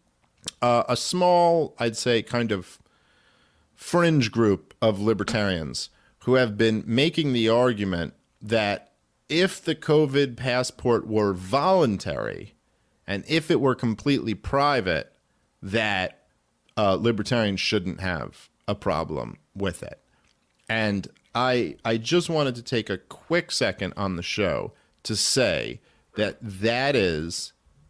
a small, I'd say, kind of fringe group of libertarians who have been making the argument that if the COVID passport were voluntary and if it were completely private, that libertarians shouldn't have a problem with it. And I just wanted to take a quick second on the show to say that is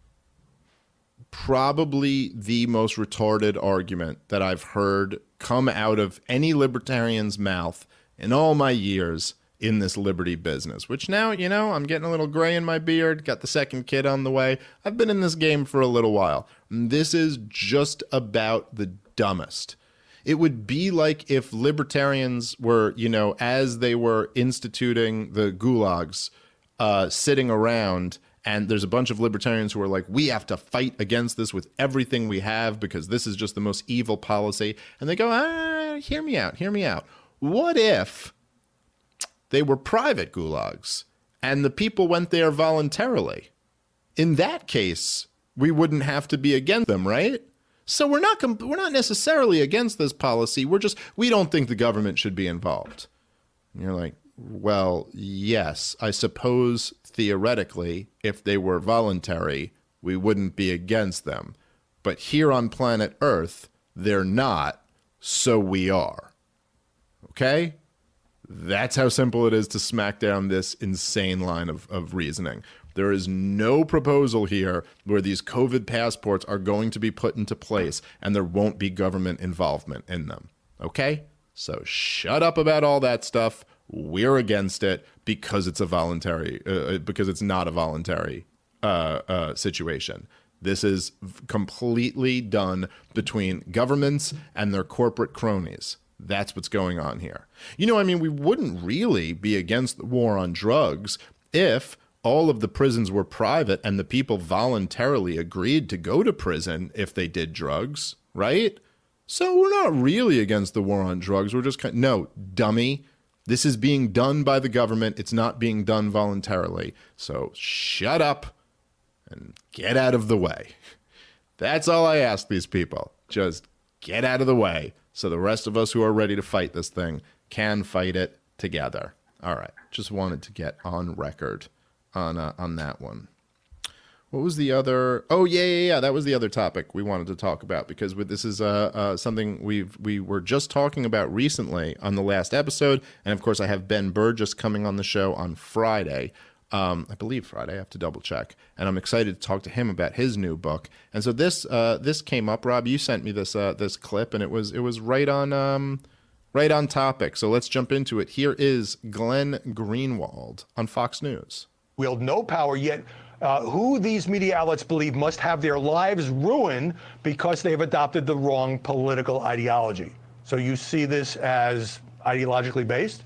probably the most retarded argument that I've heard come out of any libertarian's mouth in all my years in this liberty business, which now, I'm getting a little gray in my beard, got the second kid on the way. I've been in this game for a little while. This is just about the dumbest. It would be like if libertarians were, as they were instituting the gulags, sitting around, and there's a bunch of libertarians who are like, we have to fight against this with everything we have because this is just the most evil policy. And they go, hear me out. What if they were private gulags and the people went there voluntarily? In that case, we wouldn't have to be against them, right? So we're not necessarily against this policy. We don't think the government should be involved. And you're like, well, yes, I suppose theoretically, if they were voluntary, we wouldn't be against them. But here on planet Earth, they're not, so we are. Okay? That's how simple it is to smack down this insane line of reasoning. There is no proposal here where these COVID passports are going to be put into place and there won't be government involvement in them. Okay? So shut up about all that stuff. We're against it because it's because it's not a voluntary situation. This is completely done between governments and their corporate cronies. That's what's going on here. We wouldn't really be against the war on drugs if all of the prisons were private and the people voluntarily agreed to go to prison if they did drugs, right? So we're not really against the war on drugs. We're just no, dummy. This is being done by the government. It's not being done voluntarily. So shut up and get out of the way. That's all I ask these people. Just get out of the way so the rest of us who are ready to fight this thing can fight it together. All right. Just wanted to get on record on that one. What was the other? Oh, yeah. That was the other topic we wanted to talk about, because this is something we were just talking about recently on the last episode. And of course, I have Ben Burgess coming on the show on Friday. I believe Friday. I have to double check. And I'm excited to talk to him about his new book. And so this came up. Rob, you sent me this clip, and it was right on topic. So let's jump into it. Here is Glenn Greenwald on Fox News. Wield no power, yet who these media outlets believe must have their lives ruined because they've adopted the wrong political ideology. So you see this as ideologically based?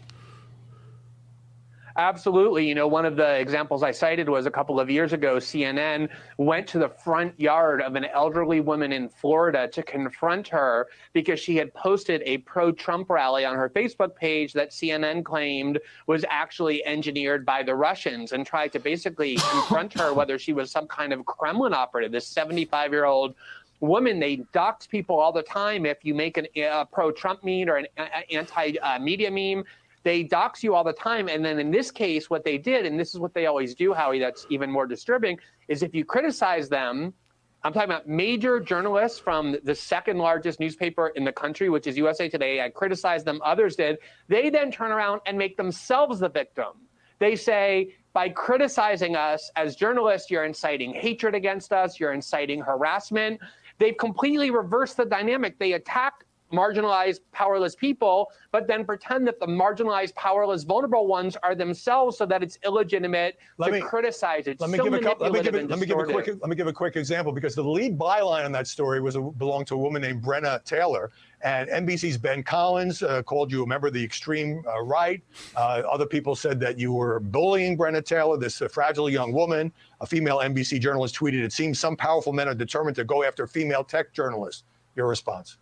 Absolutely. You know, one of the examples I cited was a couple of years ago, CNN went to the front yard of an elderly woman in Florida to confront her because she had posted a pro-Trump rally on her Facebook page that CNN claimed was actually engineered by the Russians, and tried to basically confront her whether she was some kind of Kremlin operative. This 75-year-old woman, they dox people all the time. If you make a pro-Trump meme or an anti-media meme, they dox you all the time. And then in this case, what they did, and this is what they always do, Howie, that's even more disturbing, is if you criticize them, I'm talking about major journalists from the second largest newspaper in the country, which is USA Today. I criticized them, others did. They then turn around and make themselves the victim. They say, by criticizing us as journalists, you're inciting hatred against us, you're inciting harassment. They've completely reversed the dynamic. They attack marginalized, powerless people, but then pretend that the marginalized, powerless, vulnerable ones are themselves, so that it's illegitimate to criticize it. Let me give a quick example, because the lead byline on that story belonged to a woman named Brenna Taylor, and NBC's Ben Collins called you a member of the extreme right. Other people said that you were bullying Brenna Taylor, this fragile young woman. A female NBC journalist tweeted, "It seems some powerful men are determined to go after female tech journalists." Your response?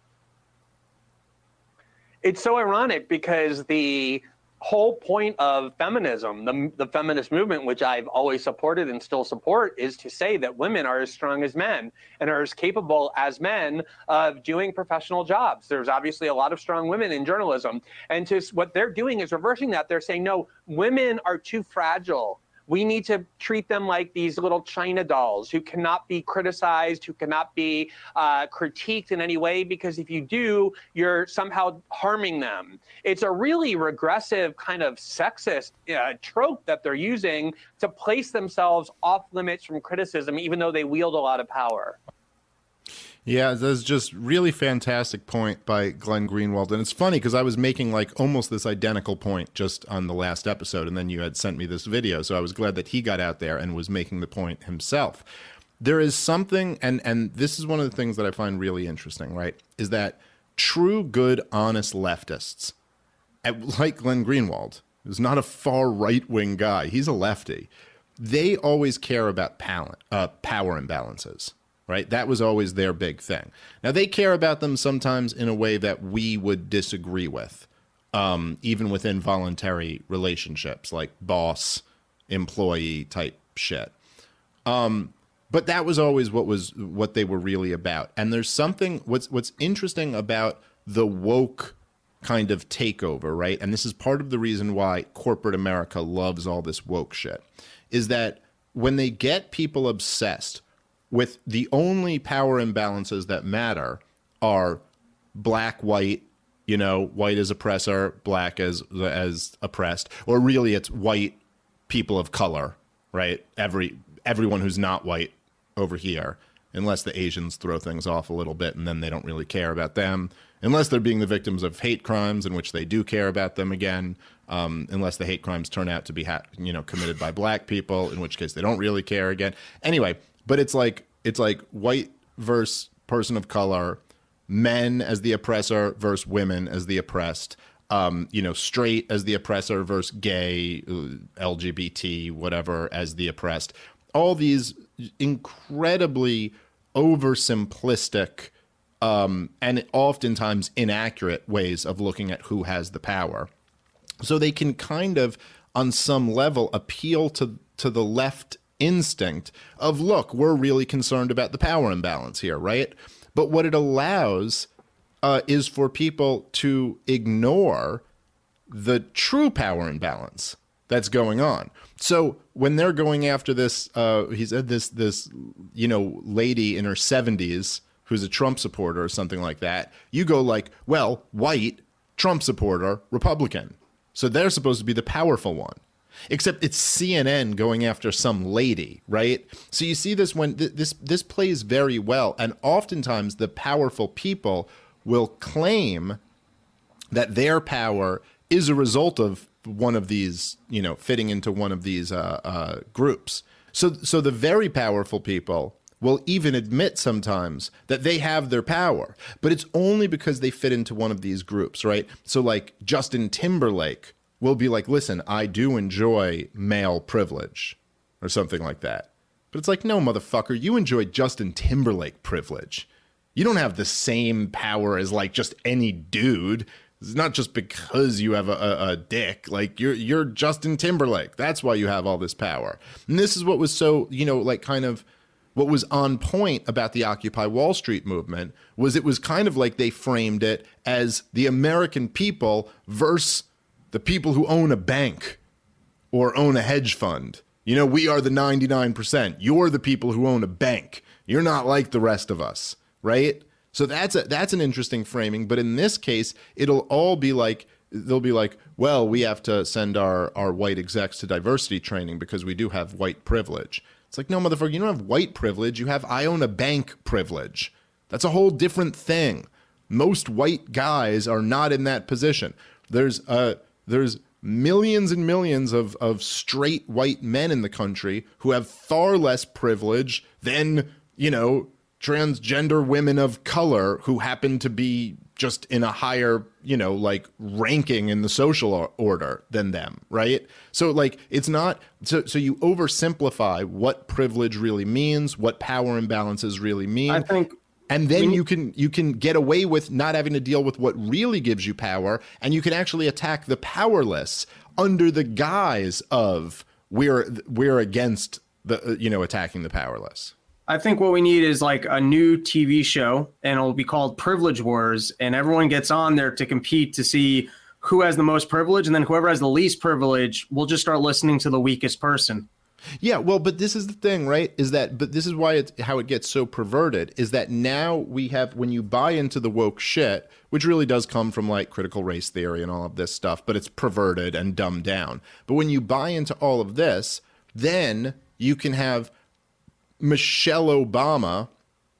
It's so ironic, because the whole point of feminism, the feminist movement, which I've always supported and still support, is to say that women are as strong as men and are as capable as men of doing professional jobs. There's obviously a lot of strong women in journalism. And what they're doing is reversing that. They're saying, no, women are too fragile. We need to treat them like these little China dolls who cannot be criticized, who cannot be critiqued in any way, because if you do, you're somehow harming them. It's a really regressive kind of sexist trope that they're using to place themselves off limits from criticism, even though they wield a lot of power. Yeah, that's just really fantastic point by Glenn Greenwald. And it's funny because I was making like almost this identical point just on the last episode, and then you had sent me this video. So I was glad that he got out there and was making the point himself. There is something, and this is one of the things that I find really interesting, right, is that true, good, honest leftists, like Glenn Greenwald, who's not a far right-wing guy, he's a lefty, they always care about power imbalances. Right? That was always their big thing. Now, they care about them sometimes in a way that we would disagree with, even within voluntary relationships, like boss-employee type shit. But that was always what they were really about. And there's something, what's interesting about the woke kind of takeover, right? And this is part of the reason why corporate America loves all this woke shit, is that when they get people obsessed with the only power imbalances that matter are black, white, white as oppressor, black as oppressed, or really it's white people of color, right? Everyone who's not white over here, unless the Asians throw things off a little bit, and then they don't really care about them, unless they're being the victims of hate crimes, in which they do care about them again, unless the hate crimes turn out to be committed by black people, in which case they don't really care again. Anyway. But it's like white versus person of color, men as the oppressor versus women as the oppressed, straight as the oppressor versus gay, LGBT, whatever, as the oppressed. All these incredibly oversimplistic and oftentimes inaccurate ways of looking at who has the power. So they can kind of, on some level, appeal to the left instinct of, look, we're really concerned about the power imbalance here, right? But what it allows is for people to ignore the true power imbalance that's going on. So when they're going after this, he said this lady in her 70s who's a Trump supporter or something like that, you go like, well, white, Trump supporter, Republican. So they're supposed to be the powerful one. Except it's CNN going after some lady, right? So you see this when this plays very well. And oftentimes the powerful people will claim that their power is a result of one of these, fitting into one of these groups. So the very powerful people will even admit sometimes that they have their power, but it's only because they fit into one of these groups, right? So like Justin Timberlake will be like, listen, I do enjoy male privilege or something like that. But it's like, no, motherfucker, you enjoy Justin Timberlake privilege. You don't have the same power as like just any dude. It's not just because you have a dick. Like you're Justin Timberlake. That's why you have all this power. And this is what was so, what was on point about the Occupy Wall Street movement was it was kind of like they framed it as the American people versus the people who own a bank or own a hedge fund. We are the 99%. You're the people who own a bank. You're not like the rest of us, right? So that's an interesting framing. But in this case, it'll all be like, they'll be like, well, we have to send our white execs to diversity training because we do have white privilege. It's like, no, motherfucker, you don't have white privilege. You have I own a bank privilege. That's a whole different thing. Most white guys are not in that position. There's millions and millions of straight white men in the country who have far less privilege than, transgender women of color who happen to be just in a higher, ranking in the social order than them, right? So it's not, so you oversimplify what privilege really means, what power imbalances really mean. I think, and then you can get away with not having to deal with what really gives you power, and you can actually attack the powerless under the guise of we're against the attacking the powerless. I think what we need is like a new TV show, and it'll be called Privilege Wars, and everyone gets on there to compete to see who has the most privilege, and then whoever has the least privilege will just start listening to the weakest person. Yeah, well, but this is the thing, right? But this is why how it gets so perverted is that now we have, when you buy into the woke shit, which really does come from like critical race theory and all of this stuff, but it's perverted and dumbed down. But when you buy into all of this, then you can have Michelle Obama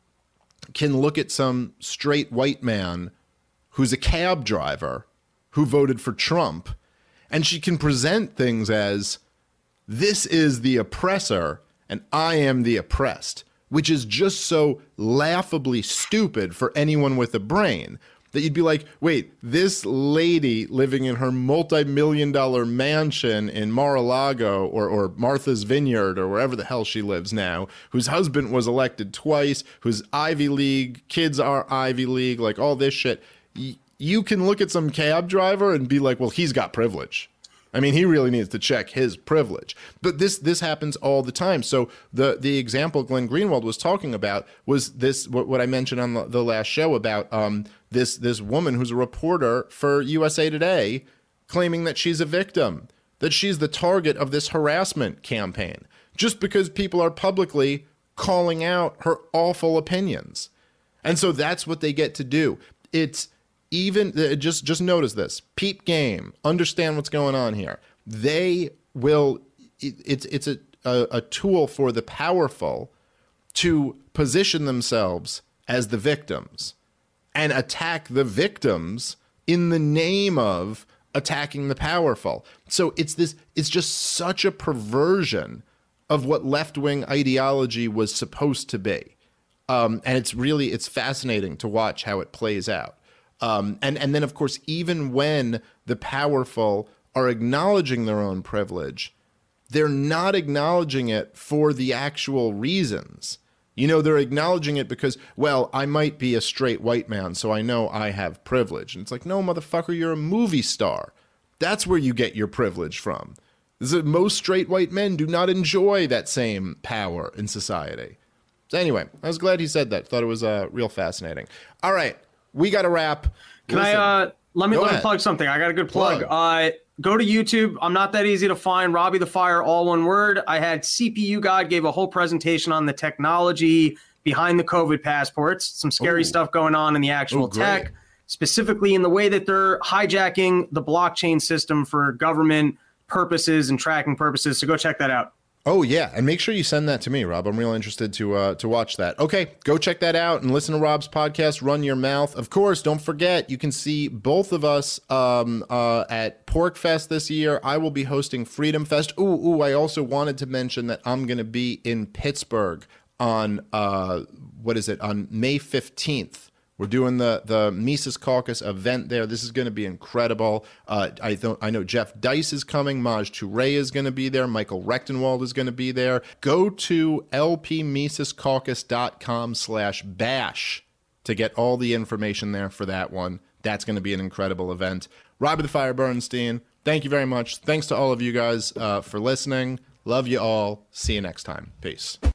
can look at some straight white man who's a cab driver who voted for Trump, and she can present things as, this is the oppressor and I am the oppressed, which is just so laughably stupid for anyone with a brain that you'd be like, wait, this lady living in her multi-million-dollar mansion in Mar-a-Lago or Martha's Vineyard or wherever the hell she lives now, whose husband was elected twice, whose Ivy League, kids are Ivy League, like all this shit. You can look at some cab driver and be like, well, he's got privilege. I mean, he really needs to check his privilege. But this happens all the time. So the example Glenn Greenwald was talking about was this, what I mentioned on the last show about this woman who's a reporter for USA Today claiming that she's a victim, that she's the target of this harassment campaign, just because people are publicly calling out her awful opinions. And so that's what they get to do. It's even just notice this, peep game, understand what's going on here. They will, it's a tool for the powerful to position themselves as the victims and attack the victims in the name of attacking the powerful. So it's just such a perversion of what left-wing ideology was supposed to be. And it's fascinating to watch how it plays out. And then, of course, even when the powerful are acknowledging their own privilege, they're not acknowledging it for the actual reasons. They're acknowledging it because, well, I might be a straight white man, so I know I have privilege. And it's like, no, motherfucker, you're a movie star. That's where you get your privilege from. Most straight white men do not enjoy that same power in society. So anyway, I was glad he said that. Thought it was real fascinating. All right. We got to wrap. Let me plug something. I got a good plug. go to YouTube. I'm not that easy to find. Robbie the Fire, all one word. I had CPU God gave a whole presentation on the technology behind the COVID passports, some scary stuff going on in the actual tech, specifically in the way that they're hijacking the blockchain system for government purposes and tracking purposes. So go check that out. Oh, yeah. And make sure you send that to me, Rob. I'm real interested to watch that. Okay, go check that out and listen to Rob's podcast, Run Your Mouth. Of course, don't forget, you can see both of us at PorcFest this year. I will be hosting Freedom Fest. I also wanted to mention that I'm going to be in Pittsburgh on, on May 15th. We're doing the Mises Caucus event there. This is going to be incredible. I know Jeff Dice is coming. Maj Touré is going to be there. Michael Rechtenwald is going to be there. Go to lpmisescaucus.com/bash to get all the information there for that one. That's going to be an incredible event. Robbie the Fire Bernstein, thank you very much. Thanks to all of you guys for listening. Love you all. See you next time. Peace.